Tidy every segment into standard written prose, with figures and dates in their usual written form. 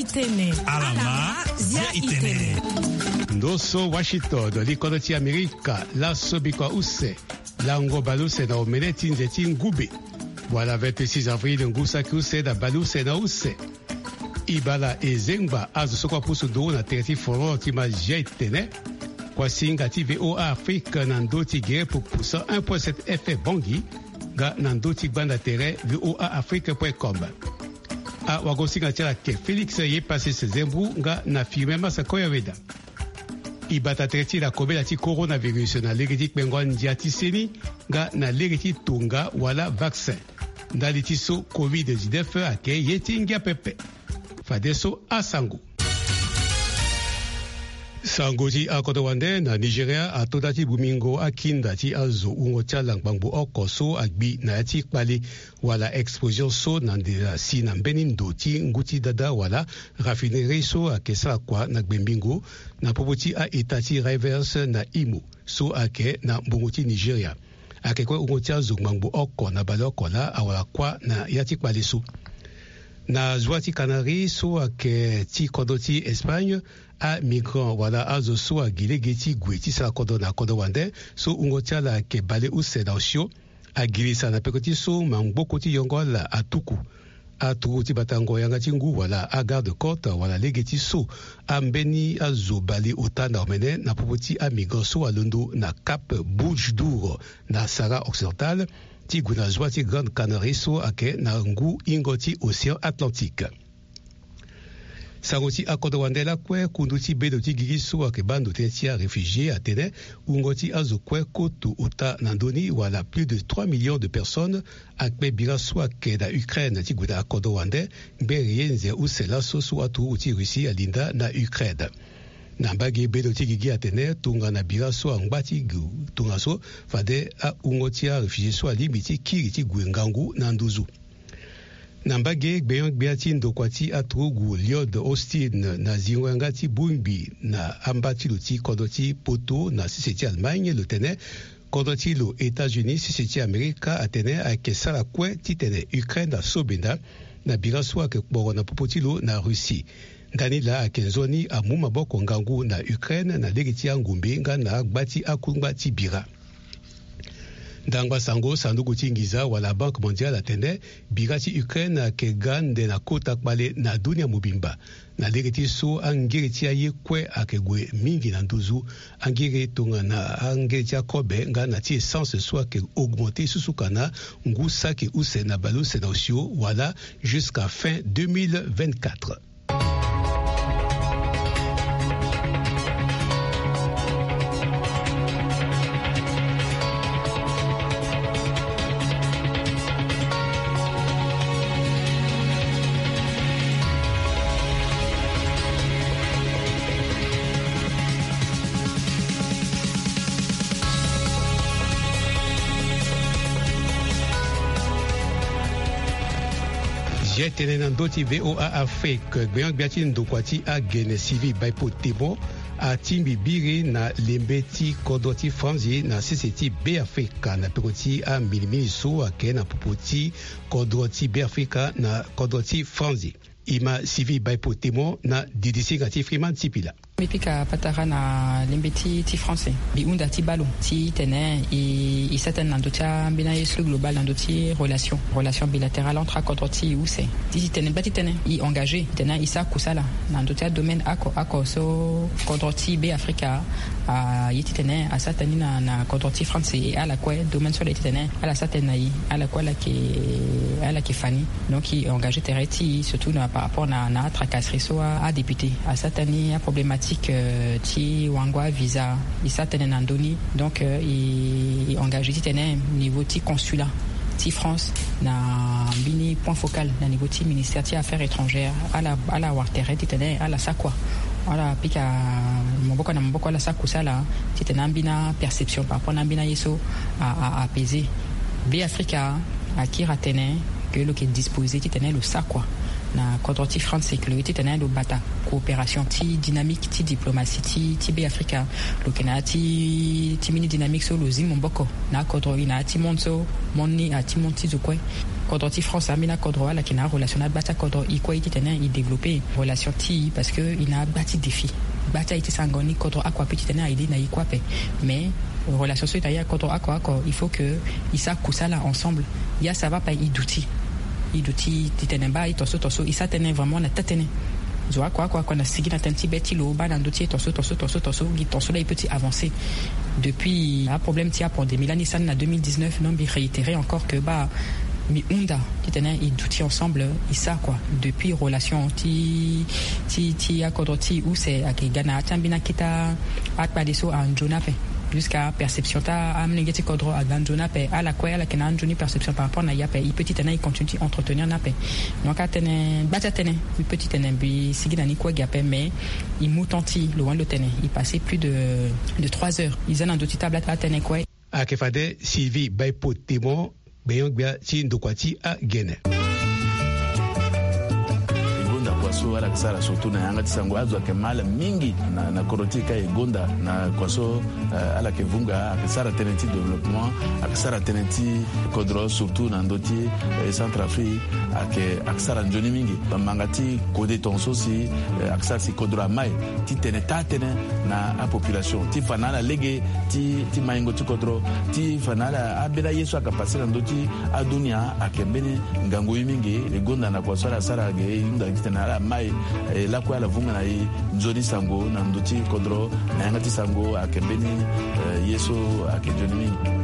itene alama zia itene ndoso Washington likono ti Amerika la sobikwa use lango baluse na omeleti nzeti ngube voilà 26 avril ngusaki use na baluse na use ibala ezengba azosokwa pusu do na tereti foro ti mazia itene kwa singa ti VOA Afrique na ndoti gere pupusa 1.7 FM bongi ga na ndoti gbanda tere VOA Afrique.com a wagosinga tira ke Felix ye passé sezembu nga na firme masakoya weda ibata tereti la kobela ti coronavirus na legiti kbengo ndia ti seni nga na legiti tunga wala vaccin ndali ti so COVID-19 ake yeti ngia pepe fadeso asango sango ti akoto wande na Nigeria atoda ti bumingo akinda ti azo ungo tia langbangbo oko so agbi na ti kpali wala explosion so na ndela si na mbeni ndo ti nguti dada wala raffinerie so akesa kwa na gbembingo na popoti a etati Rivers na Imo so ake na mbongo ti Nigeria ake kwa ungo tia zo ngangbo oko na baloko la awala kwa na ya ti kpali so na zwa ti Canary so ake ti kodo ti Espagne a migrant wala azo so agilege ti gue ti sa kodo na kodo wande so ungo tia la ke bale use na osio agilisa na peko ti so mangboko ti yongo la atuku atuku ti batango yanga ti ngu wala a garde côte wala lege ti so ambeni azo bale ota na omene na popo ti a migrant so alondo na Cap Bouche-d'Our na Sahara occidental ti gue na zwa ti Grande Canarie so ake na ngu ingo ti Océan Atlantique sango ti akodo wandela kue kundu ti bedo ti gigi so ake bando te ti a réfugié atene ungo ti azo kue kotu uta na ndoni wala plus de 3 millions de personnes akpe bira so ake na Ukraine ti gue na akodo wande mbe rienze usela so so atu uti Russie alinda na Ukraine na mbage bedo ti gigi atene tunga na bira so angba ti gu tunga so fade a ungo ti a réfugié so alimi ti kiri ti gue ngangu na nduzu na mbage gbeyon gbea ti ndokua ti atugu Lloyd Austin na zingwenga ti bungbi na amba ti lo ti kodo ti poto na sise ti Allemagne lo tene kodo ti lo États-Unis sise ti Amerika atene ayeke sara kue ti tene Ukraine asobenda na bira so ayeke kporo na popo ti lo na Russie ndani la ayeke nzoni amu maboko ngangu na Ukraine na lege ti angumbe nga na agba ti akungba ti bira ndangba sango sanduku ti ngiza wala Banque mondiale atende bira ti Ukraine ayeke ga nde na kota kpale na dunia mobimba na lege ti so angiri ti aye kue ayeke gue mingi na nduzu angiri tonga na angiri ti akobe nga na ti essence so ayeke augmente susuka na ngu saki use na baluse na osio wala jusqu'à fin 2024 tene na ndoti VOA Afrique gbeyon gbia ti ndokua ti agene sivi baipo tebo atimbi biri na lembe ti kodo ti franzi na sese ti Beafrika na peko ti aminimini so ake na popo ti kodo ti Beafrika na kodo ti franzi ima sivi baipo temo na didisinga ti Freeman Tipila mipika patara na lembe ti français bi unda ti balo ti tene i certaine nando ti ambina yesu global nando ti relation bilatérale entre akodro ti use ti tene ba ti tene i engagé tene i sa kusala nando ti domaine ako so kodro ti be Africa a yiti tene a satani na kodro ti français et ala quoi domaine sur le tene ala satana i ala quoi la ki fani donc i engagé tereti surtout par rapport na tracasserie so a député a satani a problématique ti wangwa visa i satene na ndoni donc i engagé ti tene niveau ti consulat ti France na bini point focal na niveau ti ministère ti affaires étrangères ala wartere ti tene ala sakwa ala pika moboko la sakusala ti tene ambina perception par rapport na ambina yeso a apaiser be Africa akira tene que lo ke disposé ti tene lo sakwa na kodro ti France sécurité tene lo bata coopération ti dynamique ti diplomatie ti be Africa lo kena ti mini dynamique so lo zing mboko na kodro ina ti monso monni a ti monti zo kwe kodro ti France amina kodro ala kina relation na bata kodro iko iti tena i développer relation ti parce que il a bâti défi bata iti sangoni kodro akwa petit tena idi na ikwa pe mais relation so ita kodro akwa il faut que isa kusala ensemble ya ça va pas iduti titene ba itoso isa tene vraiment na tatene zoa quoi qu'on a signé na tanti beti lo ba na dotier toso là il peut avancer depuis un problème tia pour 2000 ans ça na 2019 non bi réitérer encore que ba mi unda titene iduti ensemble isa quoi depuis relation ti akodoti ou c'est akigana tambina kita atpadeso en jonape jusqu'à perception ta amnegeti kodro à ganjona pe à la quoi la kena anjoni perception par rapport na ya pe petit tena il continue entretenir na pe donc atene bata tene petit tene bi sigina ni quoi gape mais il moutanti loin le tene il passait plus de 3 heures ils en deux table à tene quoi a que fade Sylvie bay potimo beyon bia ti ndokwati a gene kwaso ala kisara surtout na yanga tisango azwa ke mala mingi na korotika egonda na kwaso ala ke vunga akisara tenenti développement akisara tenenti kodro surtout na ndoti Centrafrique akisara njoni mingi bamangati kode tonso si akisara si kodro mai ti teneta tene na a population ti fanala lege ti maingo ti kodro ti fanala abela yesu akapasira ndoti adunia akembeni ngango mingi egonda na kwaso ala sara ge inda kitena ala mai la kwa la vunga na i nzoni sango na ndoti kodro na yangati sango akembeni yeso akenjoni mingi.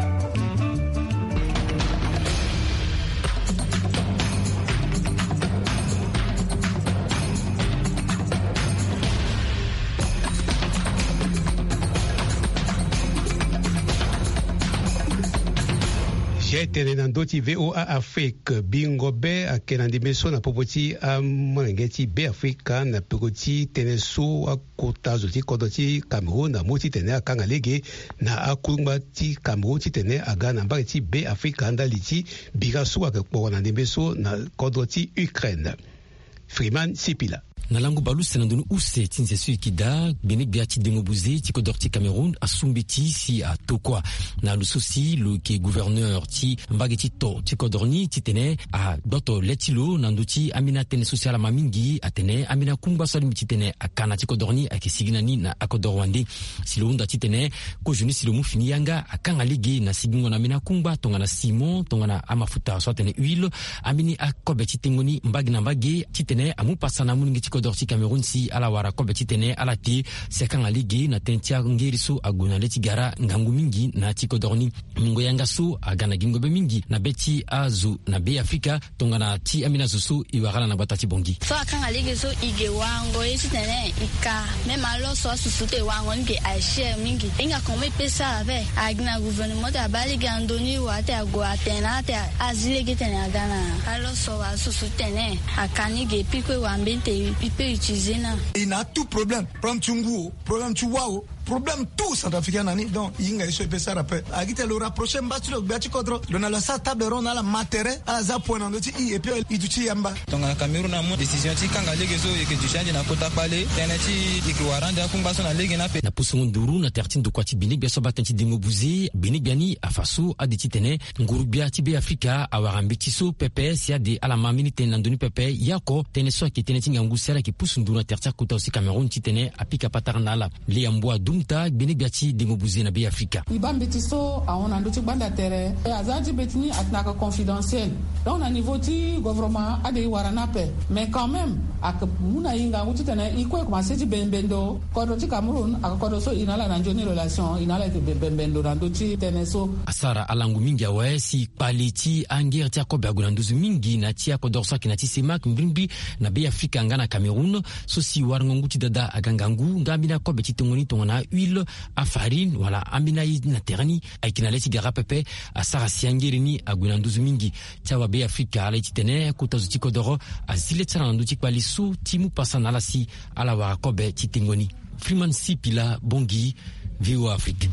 tene na ndoti VOA Afrique bingo be akenandi meso na popoti amangeti be Africa na pekoti tene so akota zoti kodoti Cameroun na moti tene akanga lege na akulumba ti Cameroun ti tene aga na mbaki ti be Africa ndaliti biga so akpo na ndembeso na kodoti Ukraine. Freeman Sipila na langu balu senandonu use tinse su ikida benik biati dengobuze ti kodorti Cameroun asumbeti si a tokwa na lusosi lo ke gouverneur ti mbageti to ti kodorni ti tene a doto letilo nanduti amina tene social mamingi atene amina kumba soli ti tene akana ti kodorni ake siginani na akodorwande silo unda ti tene ko juni silo mu fini yanga akanga lege na sigingo na amina kumba tonga na simon tonga na amafuta so tene huile amini akobe ti tengoni mbagi na mbagi ti tene amu pasana muningi ti kodorti Cameroun si ala wara kobe ti tene ala te sekanga ligi na tentia ngeri so aguna leti gara ngangu mingi na ti kodorni mingo yanga so agana gingo be mingi na beti azu na be Afrika tonga na ti amina zusu iwagala na batati bongi so akanga ligi so ige wango eti tene ika mema lo so susute wango nge a share mingi inga kome pesa ave agna gouvernement ta bali gandoni wate ago atena te azile gitene agana alo so wa susutene akani ge pikwe wambente pipe il a tout problème problème Chihuahua problème tout centrafricain nani donc inga iso pesa rappel agite le rapprocher mbatu le biati kodro dona la sa table ronde ala matere ala za point ndoti et puis iduti yamba donc na Cameroun na mo décision ti kanga lege so e ke du change na kota pale teneti ikwaranda kumba so na lege na pe na pusungu nduru na tertine de kwati binik biaso batenti dingobuze binik biani afaso aditi tene nguru biati be Afrika awarambi so PPS ya de ala mamini tenandoni pepe yako tene so ki teneti ngangu sera ki pusundu na tertia kota aussi Cameroun ti tene apika patarnala le ambwa dumta binik biati dingobuze na be Afrika ibambi so aona nduti banda tere azati betini atnaka confidentiel donc na niveau ti gouvernement ade warana pe mais quand même ak muna inga nguti tene iko commencer ti bembendo kodo ti Cameroun ak kodo so inala na njoni relation inala te bembendo na nduti tene so asara alangu mingi awe si paliti anger ti akobe aguna nduzu mingi na ti akodorsa ki na ti semak mbrimbi na be Afrika ngana Cameroun so si warngo nguti dada agangangu ngambina kobe ti tongoni tongona huile a farine wala ambina na terani aikina leti gara pepe asara siangerini aguna nduzu mingi tawa be Afrika ala titene kutazu tikodoro azile tsana nduti kwali su timu pasana la si ala wa kobe titengoni Freeman Sipila Bongi VOA Afrique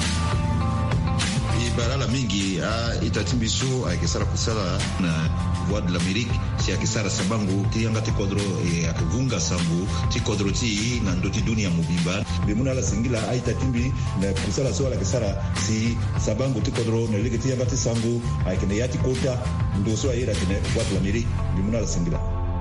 barala mingi a itatimbiso akesara kusala na voix de l'Amérique si akisara sabangu ti anga ti kodro akivunga sambu ti kodro ti na ndoti dunia mubimba bimuna la singila aita timbi na kusala so la kisara si sabangu ti kodro na lege ti anga ti sangu aikene yati kota ndoso ayira kene voix de l'Amérique bimuna la singila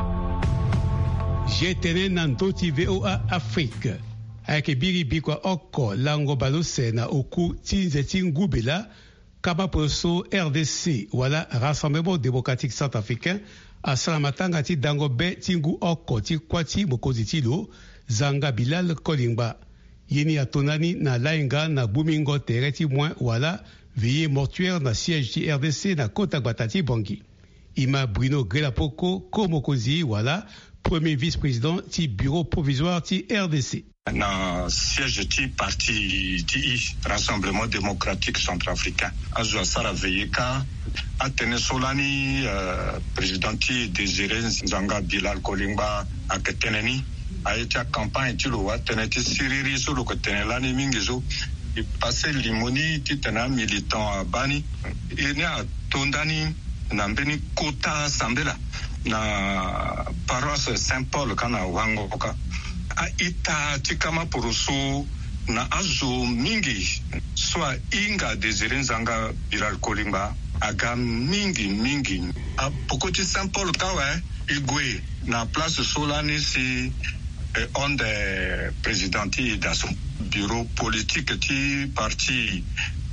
jetene na ndoti VOA Afrique ayeke biri bikua oko lango balose na oku tinze tingubela kama poso RDC wala Rassemblement démocratique centrafricain asala matanga ti dango be tingu oko ti kwati mokonzi ti lo Zanga Bilal Kolingba yeni atonani na lainga na bumingo tere ti moins wala veillée mortuaire na siège ti RDC na kota gbata ti Bangui ima Bruno Grelapoko ko mokonzi wala premier vice-président ti bureau provisoire ti RDC na siège ti parti ti Rassemblement démocratique centrafricain azwa sara veyeka atene solani président ti Désiré Zanga Bilal Kolingba aketeneni ayeti a campagne ti lo atene ti siriri so lo ketene lani mingi zo i passé limoni ti tena militant abani ini atondani na mbeni kota sambela na paroisse Saint-Paul kana wangoka ita tikama poroso na azo mingi soa inga Désiré Zanga Bilal Kolingba aga mingi a pokoti Saint-Paul kawe igwe na place solani si onde présidenti daso bureau politique ti parti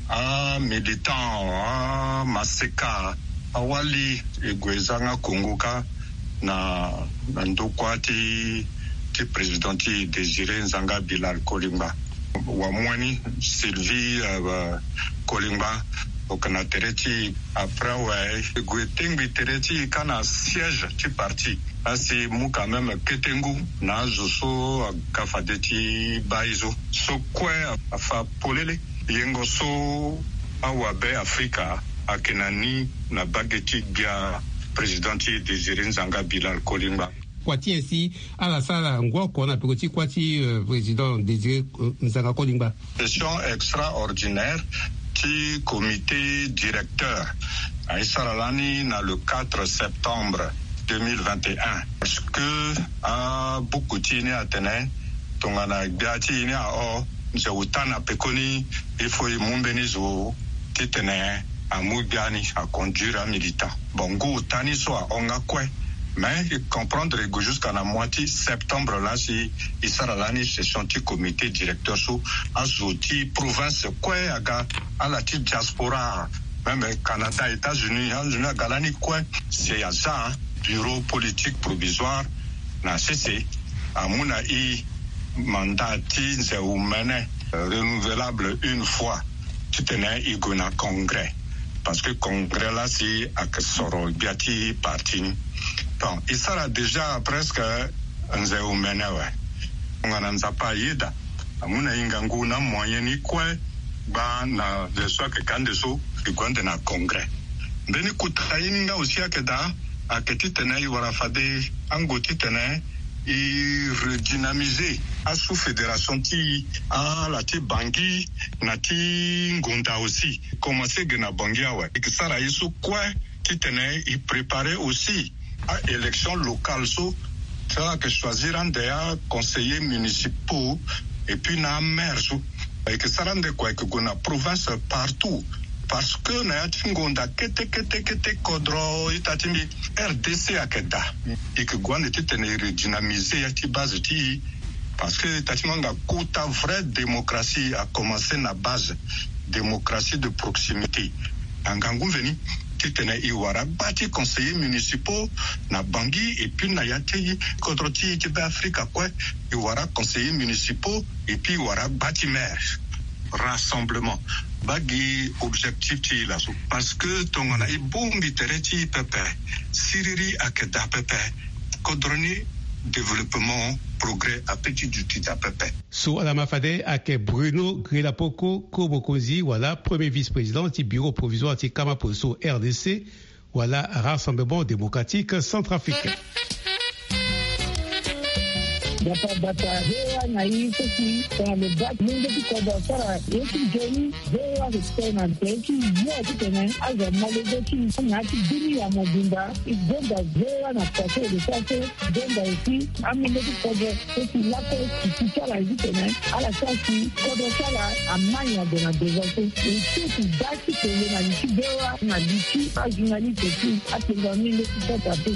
a militant a maseka awali igwe zanga kongoka na ndokwa ti président Désiré Zanga Bilal Kolingba wa mwani Sylvie Kolingba okana tereti après ouais gwetengi tereti kana siège du parti asi mu quand même ketengu na zoso kafadeti baizo so kwe afa polele yengo so awabe Afrika akenani na bageti bia président Désiré Zanga Bilal Kolingba kwati ainsi à la salle ngoko na petit kwati président Désiré Zanga Kolingba session extraordinaire du comité directeur à Isaralani na le 4 septembre 2021 parce que a beaucoup tini atene tongana biati ni a o nse utana pekoni ifo imumbeni zo titene a mubiani a conduire un militant bongo utani so a onga kwe mais comprendre que jusqu'à la moitié septembre là si Isaralani session du comité directeur so azoti province quoi aga à la petite diaspora même Canada États-Unis à galani quoi c'est à ça bureau politique provisoire na CC amuna i mandat tinze umene renouvelable une fois tu tenais igona congrès parce que congrès là si akesoro biati parti. Bon, il sera déjà presque nze umenewe. Ngana nzapa yida. Amuna ingangu na moyeni kwe ba na leswa ke kandeso ikwande na congrès. Mbeni kutaini nga aussi akeda aketi tena iwara fade angoti tena i redynamiser a sous fédération ti a la ti Bangui na ti Ngonda aussi. Commencer gena Bangui awe. Ikisara isu kwe ti tena i préparer aussi à élection locale, ça que choisir un des conseillers municipaux et puis na maire, et que ça rende quoi que qu'on a province partout, parce que na tingonda kete kodro itatimi RDC akeda, et que qu'on était dynamisé à ti base ti, parce que tatimanga kota vraie démocratie a commencé na base démocratie de proximité, angangu veni. Qui tenait iwara bati conseillers municipaux na Bangui et puis na yati kodroti qui Afrique quoi iwara conseillers municipaux et puis iwara bati maire rassemblement bagi objectif ti là parce que tongana ibumbi tereti pepe siriri akeda pepe kodroni développement progrès à petit du titre à pepe. So ala mafade ake Bruno Grelapoko ko mokonzi wala premier vice-président du bureau provisoire ti kama poso RDC wala Rassemblement démocratique centrafricain. bata hewa na hii sisi kwa mbaki mungu kwa sara yetu jeni hewa tena teki yote tena aza malegoki na kidini ya mobimba igonda hewa na pase de pase gonda ici amile kwa sisi lako kisala hivi tena ala sasi kwa sala amanya de na devote ici daki tena na kibewa na diki ajinali teki atengani le kupata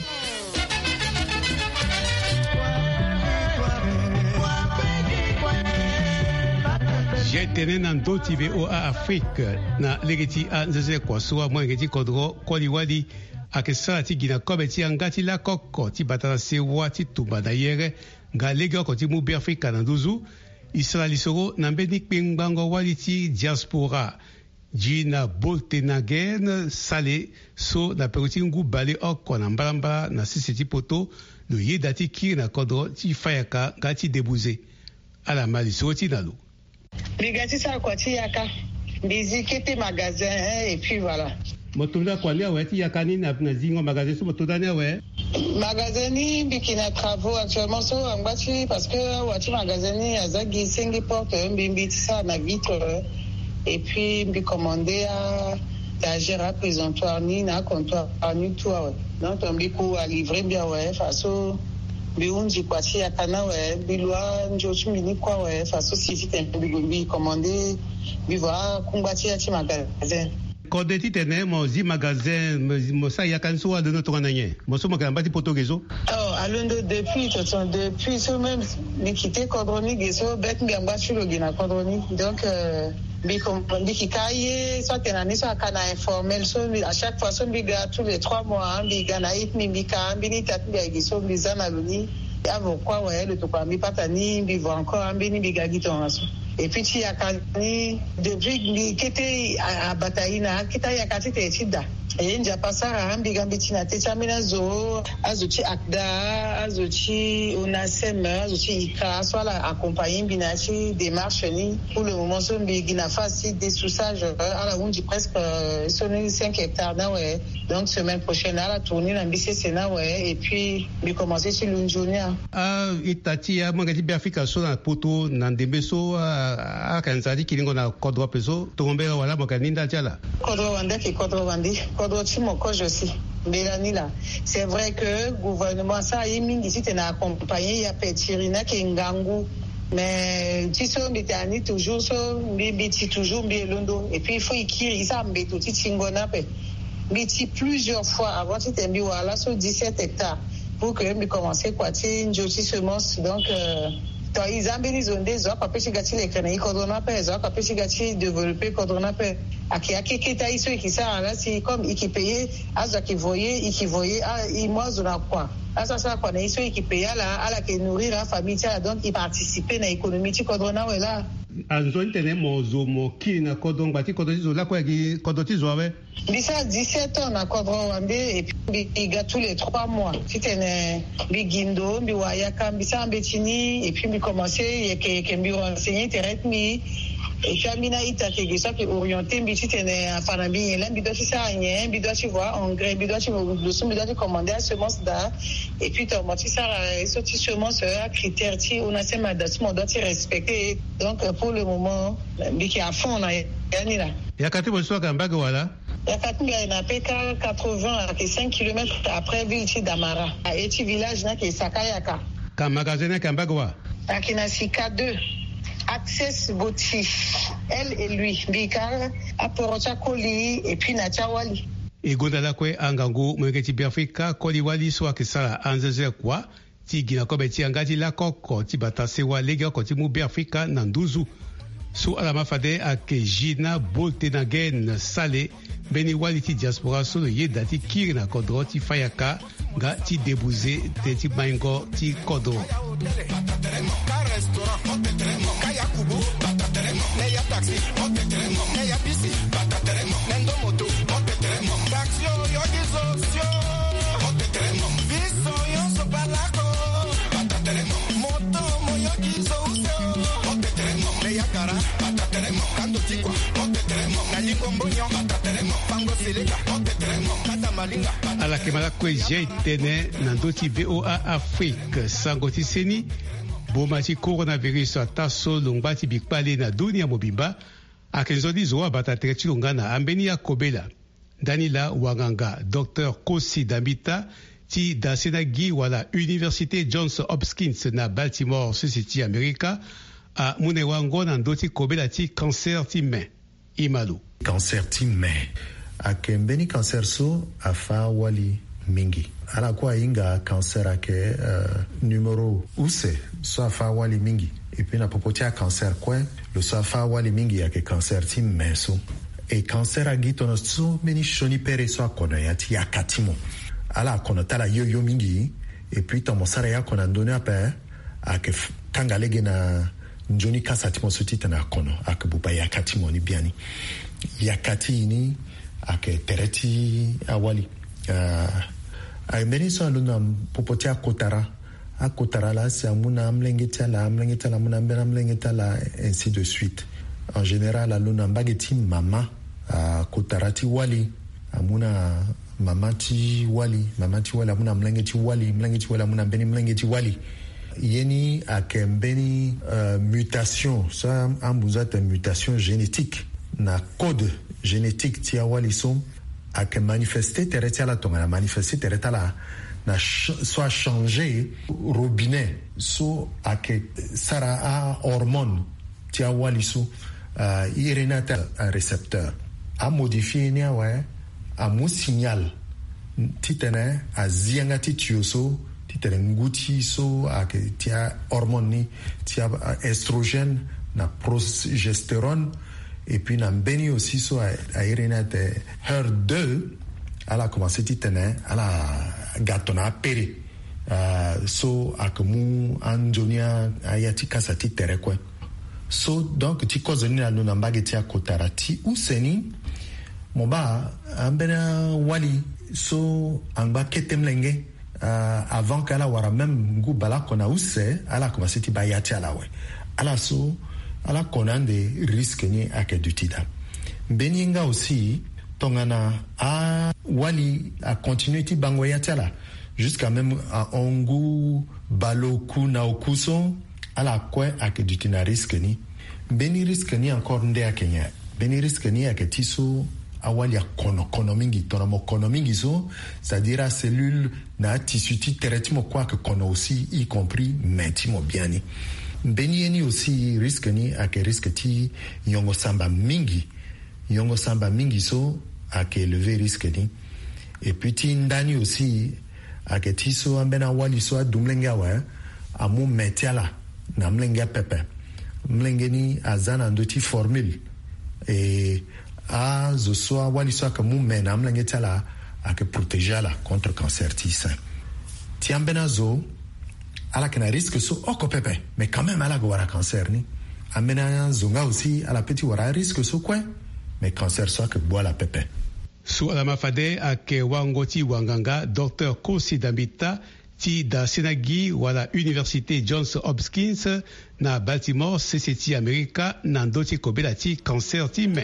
jetene na ndoti VOA Afrique na legeti a nzeze kwa suwa mwengeti kodro kwali wali akesala ti gina kobe ti angati la koko ti batala sewa ti tumba na yere nga lega ko ti mubi Afrika na nduzu isala lisoro na mbeni kpengbango wali ti diaspora jina boltenagen sale so na peruti ngu bale oko na mbalambala na sisi ti poto lo yeda ti kiri na kodro ti fayaka nga ti debuze ala ma lisoro ti na lo. Bigati sa kwa ti yaka bizi kete magasin et puis voilà. Motonda kwa lia weti yakani na zingo magasin so motonda ne we. Magasin ni bikina travaux actuellement so angbachi parce que wati magasin ni azagi sengi porte mbimbi sa na vitre et puis mbi commander à tagera présentoir ni na comptoir ni tout ouais. Donc mbi ko a livrer bien ouais façon biunji kwa tia kana we bilwa njochi mini kwa we fa society tempo bigombi commandé biva kumbatia ti magasin kode ti tene mo zi magasin mo sa ya kan so de notre nanye mo so mo kan bati potogezo alondo depuis so même ni quitté Codroni geso bet mbi amba chulo gina Codroni donc bi kikaye soit tenani so kana informel so à chaque fois so biga tous les 3 mois biga na itni bika bini tatbi geso bizana luni avo kwa we le to kwa mi patani bi va encore bini biga giton aso et puis ti yakani depuis ni kete a bataina kita yakati te chida yenja pasara ambiga bitina te chamina zo azuchi akda azuchi onasem azuchi ika soit accompagner binachi démarche ni pour le moment so bigina face des soussages à la undi presque sonné 5 hectares na ouais donc semaine prochaine à la tournée na bisi sena ouais et puis bi commencer sur l'unjonia itati ya mangati bi Afrika so na poto na ndembeso a kanzadi kilingo na kodwa peso tombera wala makaninda chala kodwa wanda ki kodwa wandi kodwa chimoko josi belani là c'est vrai que gouvernement ça yimi ici tena accompagner ya petirina ke ngangu mais tiso mbitani toujours so mbiti toujours mbilondo et puis il faut ikiri ça mbeto titingona pe mbiti plusieurs fois avant titembi wala so 17 hectares pour que mbi commencer quoi ti njoti semence donc to izambeni zonde zo kapesi gati le kana ikodona pe zo kapesi gati développer kodona pe aki kita iso ikisa là si comme ikipaye azo ki voyer imozo na quoi asa sa kwa na iso ikipaye là ala ke nourrir la famille tia donc il participer na économie ti kodona wela anzo intene mozo mo kina kodon bati kodotizo la kwa ki kodotizo we bisa 17 ans na kodro wande et puis biga tous les 3 mois titene bigindo biwaya kambisa mbetini et puis bi commencer yeke mbi renseigner terrain et puis amina itatege ça qui orienté mbi titene afana bi lembi do ça rien bi do voir engrais bi do le son bi do commander semence da et puis to moti ça sorti semence à critères ti on a ces madasmo doit respecter donc pour le moment bi qui à fond na yani là yakati boso kambaga wala yakati na peka 80 à 5 km après ville ti d'Amara à eti village na ki Sakayaka ka magasin kambaga wa akina sika 2 Access Boti elle et lui bika aporocha koli et puis na chawali egonda la kwe angangu mwengeti bi Afrika koli wali so akisala anzeze kwa ti gina ko beti angati la koko ti batase wa lega ko ti mu bi Afrika na nduzu su ala mafade akejina boltenagen sale beni wali ti diaspora so yeda ti kiri na kodro ti fayaka nga ti debuze te ti maingo ti kodro ala kemala kwe jetene na ndoti VOA Afrique sangoti seni boma ti coronavirus taso longba ti bikpale na dunia mobimba akenzo zo abata tere ti longa na ambeni ya kobela ndani la wanganga Dr Kosi Dambita ti da senagi wala Université Johns Hopkins na Baltimore City America a mune wango na ndoti kobela ti cancer ti main imalu cancer ti main akembeni cancer so afa wali mingi ala kwa inga cancer ake numero use so afa wali mingi et puis na popotia cancer kwa lo so afa wali mingi ake cancer ti main so e cancer agito no so meni shoni pere so akona yati yakatimo ala akona tala yo mingi et puis tomo sara yakona ndone apa ake kangalege na njoni kasa timo so tita na kono ake buba yakatimo ni biani yakati ni ake tereti awali ay meni so aluna popotia kotara la si amuna mlengeta la muna mbena mlengeta la ainsi de suite en général aluna mbageti mama kotarati wali amuna mamati wali amuna mlengeti wali amuna mbeni mlengeti wali yeni akembeni mutation ça ambuzata mutation génétique na code génétique tia wali so ake manifester tereta la tonga na manifester tereta la na soit changer robinet so ake sara a hormone tia wali so irenata un récepteur a modifier ni awa a mo signal titene a zianga titioso titene nguti so ake tia hormone ni tia estrogène na progestérone et puis na mbeni aussi so a irenate HER2 ala commencé titene ala gatona pere so akamu anjonia ayati kasa titere kwe so donc ti cause ni na luna mbageti akotara ti useni moba ambena wali so anga ketemlenge avant kala wara même ngu bala kona use ala commencé ti bayati ala we ala so ala konande risque ni akedutida beninga aussi tongana a wali a continuer ti bango yatala jusqu'à même à ongu baloku na okuso ala kwe akedutina risque ni beni risque ni encore nde akenya beni risque ni aketiso awali ya kono mingi tonamo kono mingi so c'est-à-dire cellule na tissu ti traitement quoi que kono aussi y compris mentimo biani beni ni aussi risque ni ake risque ti yongo samba mingi so ake lever risque ni et puis ti ndani aussi ake ti so ambena wali so dumlenga wa amu metiala na mlenga pepe mlenge ni azana ndoti formule et a zo so wali so ake mu mena mlenge tala ake protéger la contre cancer ti sein ti ambena zo ala kana risque so oko pepe mais quand même ala go wara cancer ni amena zonga aussi ala petit wara risque so quoi mais cancer so ake boa la pepe su ala mafade ake wangoti wanganga Dr Kosi Dambita ti da senagi wala Université Johns Hopkins na Baltimore City America na ndoti kobela ti cancer ti main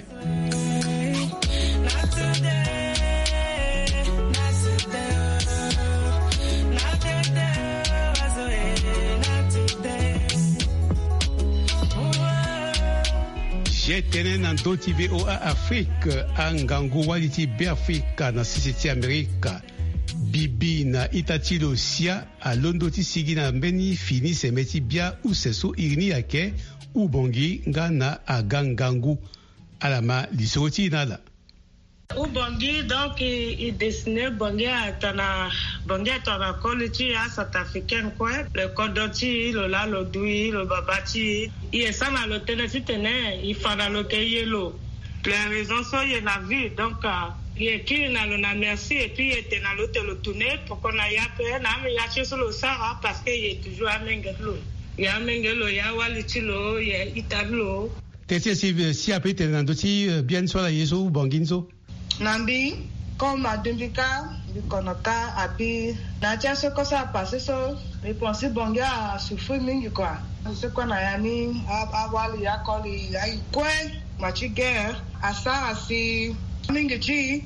jetene na ndoti VOA Afrique angangu wali ti be Africa na City America bibi na itatilo sia alondo ti sigi na mbeni fini semeti bia useso irini yake ubongi nga na agangangu alama lisoti nala Ubongi donc il dessinait bongi atana quality à South Africain quoi le kodoti le la le dui le babati il ça na le tene il fera le yellow les raisons sont il la vie donc il écrit na le merci et puis il était na le tourner pour qu'on aille après na mais il a sur le Sahara parce qu'il est toujours à Mengelo il y a Mengelo il y a Walitilo il y a Italo tete si après tene na ndoti bien sur la yeso bonginzo Nambi, comme à Dumbika, du Konota, à Pi, Nadia, ce que ça a passé, les pensées bonga à souffrir, mais quoi. Ce qu'on a mis, à voir les accords, il y a eu quoi, ma guerre, à ça, à si, Mingi,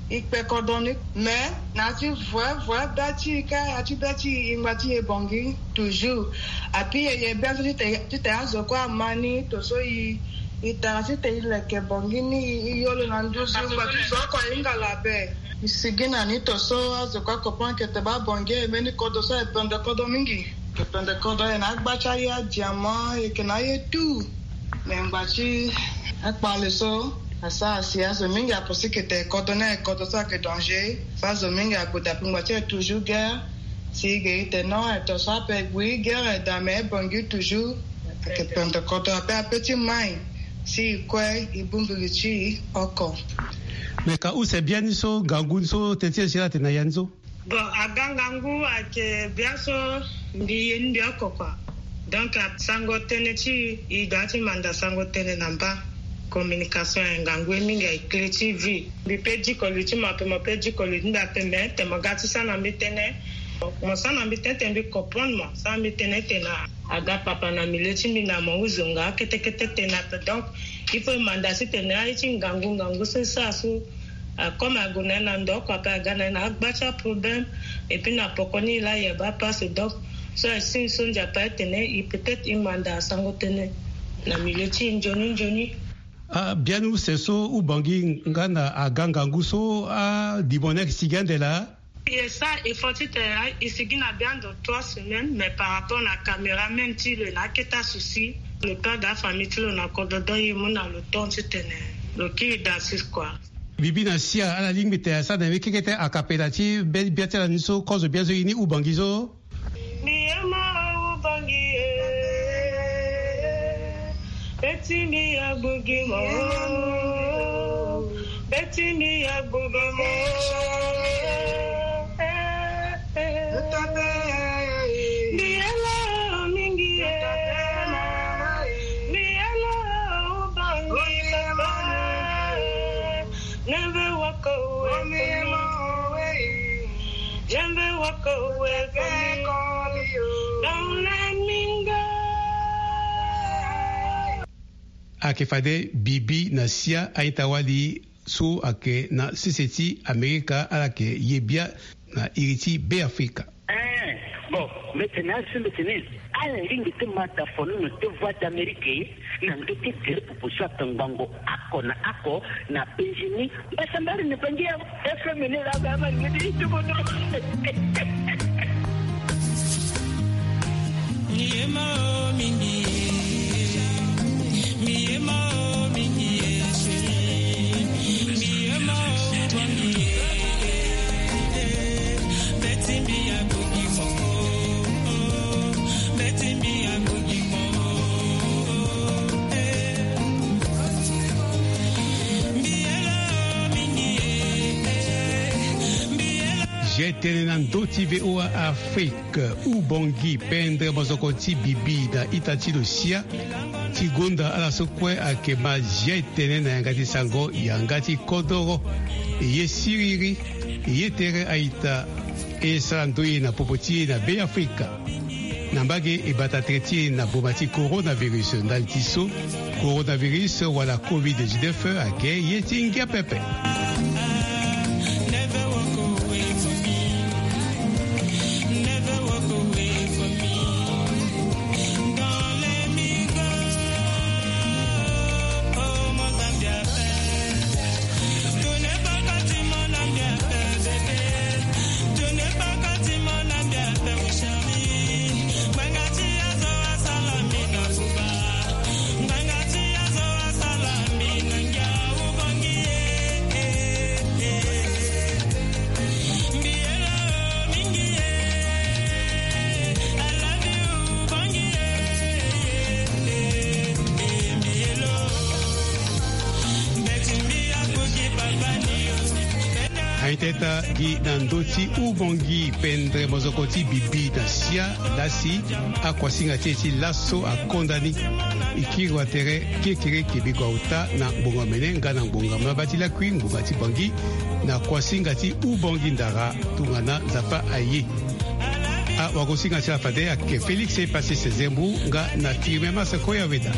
ikpe kodoni mais nati voix bati ka ati bati ingati e bongi toujours api e benzo tu te azo kwa mani to so itarasi te ile ke bongi ni yolo nandu so batu so kwa ingala be isigina ni to so azo kwa kopon ke te ba bongi meni kodo so e pende kodo mingi ke pende kodo e na gbacha ya diamant e ke na ye tout mais ngbachi akpale so asa siasa mingi aposi que te coordonner ça que danger phase mingi akuta pingwache toujours guerre si gate non et to ça pe oui guerre dans mais bongi toujours que pente koto a petit main si quoi ibumbulichi oko mais ka use bien so gangu so tetie sira tena yanzo bon agangangu ake bien so ndi akokwa donc sango tenechi idati manda sango tene namba communication ngangwe mingi ekleti vi bipeji koliti mapeji koliti ndape me temagati sana mitene mo sana mitete mbi kopon mo sana mitene tena aga papa na mileti mina mo uzunga ketekete tena donc il faut mandasi tena ichi ngangu c'est so comme agona na ndo kwa pa gana na agbacha problème et puis na pokoni la yeba passe donc so si sonja pa tene il peut-être il manda sango tene na mileti njoni bien ou c'est so ou bangi ngana agangangu so a dibonek sigandela et ça il faut te isigina bien de 3 semaines mais par rapport à la caméra même si le na keta souci le père de la famille le na kododo yimuna le temps tene le qui d'assist quoi bibi na sia ala limite ça de kekete akapelati biatela niso cause bien zo ini ou bangizo mi ama ou bangi Betty mi abugi mo, Betty mi abugi mo. Miela mingi, miela ubangi papa. Never walk away from me. Never walk away from me. Don't let me go. Ake fade bibi na sia aitawali so ake na siseti Amerika alake yebia na iriti be Afrika. Bon, maintenant c'est maintenant. À la ligne de mataphone, nous te voix d'Amérique, nous te dire pour ça tangango ako na penjini. Basambari ne pengia FM ne la gama ne dit tout bon. Niema mingi. Tenenando TVO Afrique ou bongi pendre bozokoti bibi da itati dosia tigonda ala sokwe akema jetene na yangati sango yangati kodoro ye siriri ye tere aita esandoi na popoti na be Afrika nambage ebata treti na bomati coronavirus ndaltiso coronavirus wala COVID-19 ake yetingia pepe. Aiteta gi nandoti ubongi pendre mozokoti bibi na sia lasi akwasinga teti laso akondani ikirwa tere kekere kibikwa uta na mbonga mene nga na mbonga mabati la kui mbongati bangi na kwasinga ti ubongi ndara tungana zapa aye a wakosinga ti afade ake Felix e pasi sezembu nga na tirmema sekoya weda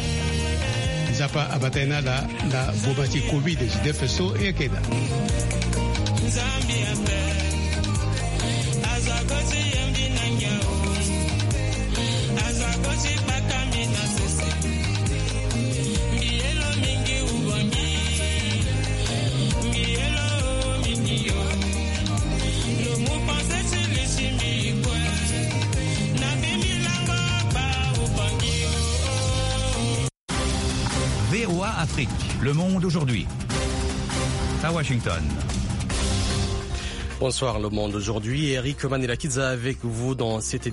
zapa abatena la bobati COVID-19 so ekeda VOA Afrique, le monde aujourd'hui. À Washington. Bonsoir, le monde aujourd'hui. Eric Manilakidza avec vous dans cette édition.